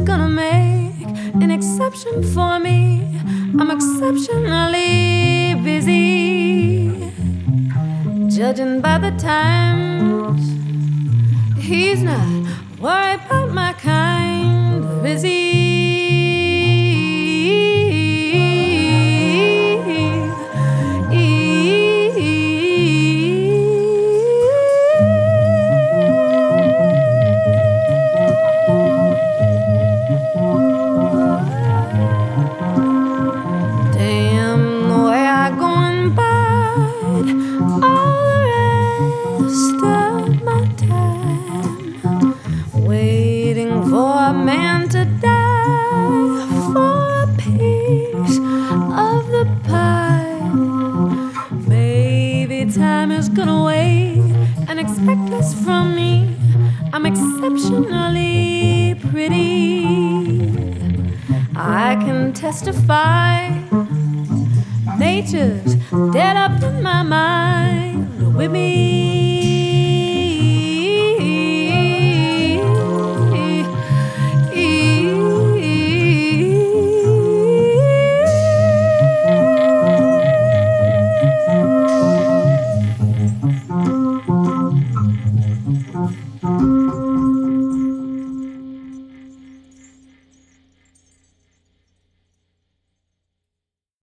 gonna make an exception for me. I'm exceptionally busy. Judging by the times, he's not worried about my kind, or is he? For a man to die for a piece of the pie. Maybe time is gonna wait and expect less from me. I'm exceptionally pretty. I can testify. Nature's dead up in my mind with me.